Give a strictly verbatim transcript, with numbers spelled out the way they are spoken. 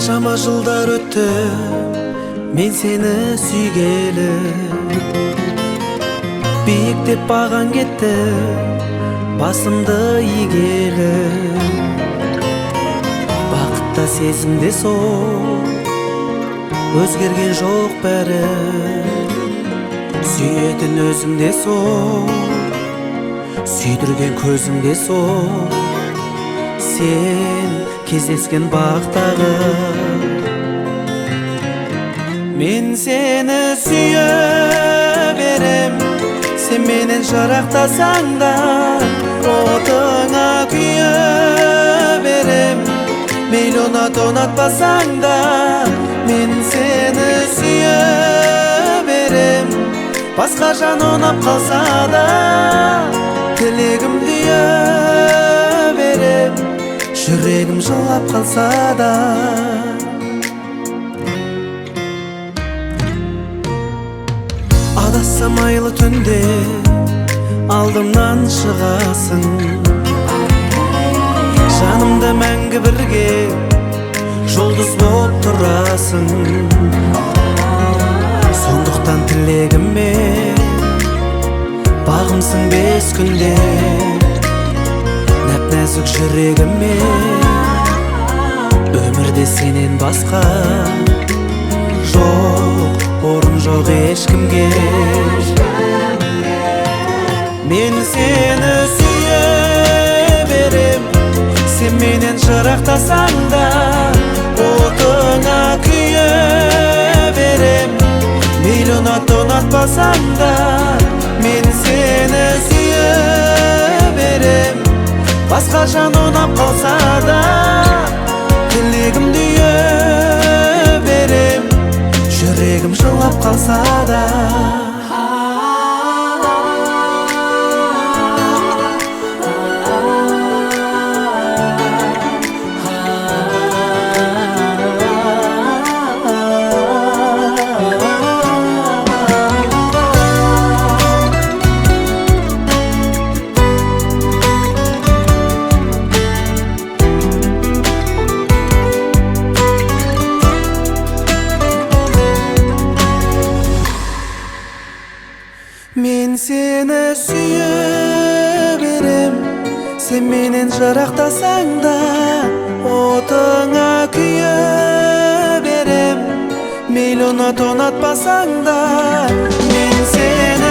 Канчама жылдар өттү мен сени сүйгелі, биіктеп баган кетти басымды ийгелі. Бакытта сезимде сол өзгерген жок бәрі, сүйетін өзімде сол, сүйдірген көзімде сол. Сен кездескен бақтағы мен сені сүйе берем, сен менен жарақтасаң да отыңа күйе берем. Мейлі ұнат ұнатпасаң да мен сені сүйе берем. Басқа жан ұнап қалса да тілегім дүйе берем. Жүрегім жылап қалса да адассам айлы түнде алдымнан шығасың, жанымда мәңгі бірге жұлдыз боп тұрасың. Сондықтан тілегіме бағымсың бес күнде, нәп-нәзік жүрегіме өмірде сенен басқа жоқ, орын жоқ ешкімге. Мен сені сүйе берем, сен менен жырақтасаң да отыңа күйе берем. Мейлі ұнат ұнатпасаң да мен сені сүйе берем. Басқа жан ұнап қалса да тілегім дүйе берем. Жүрегім жылап қалса да мен сені сүйе берем, сен менен жарақтасаң да отыңа күйе берем. Мейлі ұнат ұнатпасаң да мен сені